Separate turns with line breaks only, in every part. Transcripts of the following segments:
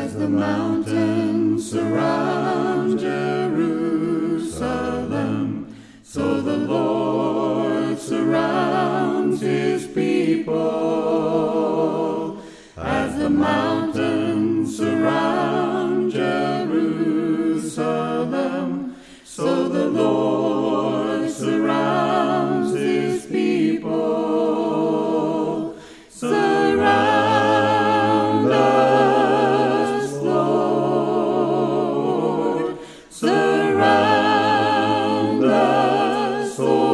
As the mountains surround Jerusalem, so the Lord surrounds his people. As the mountains surround Jerusalem, so the Lord surrounds his people. Surround us, Lord. Surround us, O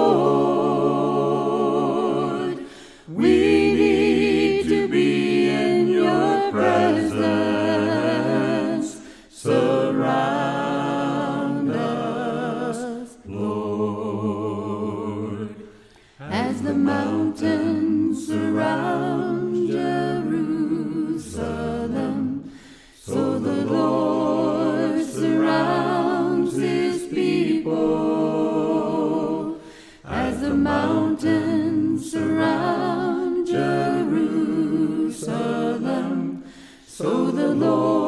Lord. We need to be in your presence. Surround us, Lord. As the mountains surround Jerusalem, so the Lord surrounds his people. As the mountains surround Jerusalem, so the Lord